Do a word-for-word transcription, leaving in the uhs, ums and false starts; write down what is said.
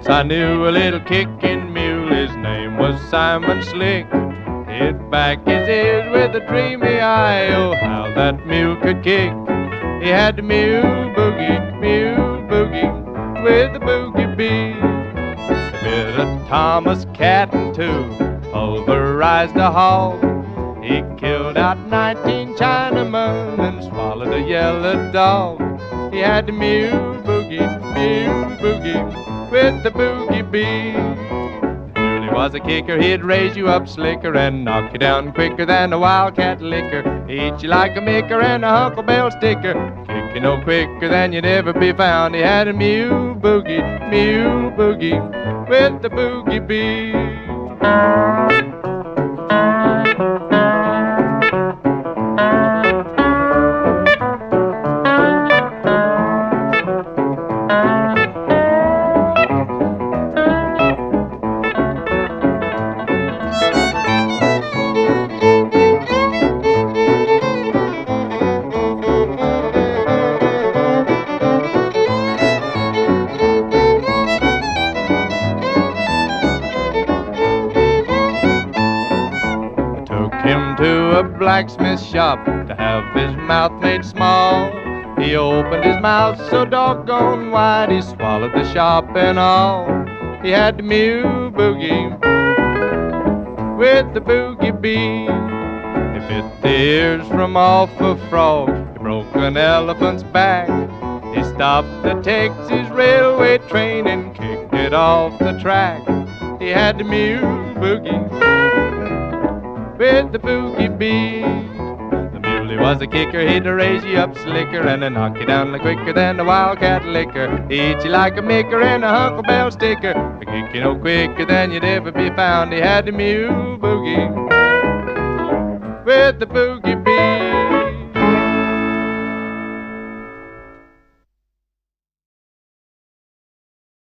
I knew a little kicking mule, his name was Simon Slick. He'd back his ears with a dreamy eye, oh how that mule could kick. He had the mule boogie, mule boogie, with the boogie beat. A bit of Thomas Catton too, pulverized a hog. He killed out nineteen Chinamen and swallowed a yellow dog. He had the mule boogie, mule boogie, with the boogie beat. The mule was a kicker, he'd raise you up slicker and knock you down quicker than a wildcat licker. He'd eat you like a micker and a Uncle Bell sticker, kick you no quicker than you'd ever be found. He had a mule boogie, mule boogie, with the boogie beat. Him to a blacksmith shop to have his mouth made small. He opened his mouth so doggone wide, he swallowed the shop and all. He had the mule boogie with the boogie beat. He bit the ears from off a frog, he broke an elephant's back. He stopped the Texas railway train and kicked it off the track. He had the mule boogie with the boogie beat. The muley was a kicker, he'd raise you up slicker and a knock you down quicker than a wildcat licker. He'd eat you like a micker and a Uncle Bell sticker, a kick you no quicker than you'd ever be found. He had the mule boogie with the boogie beat.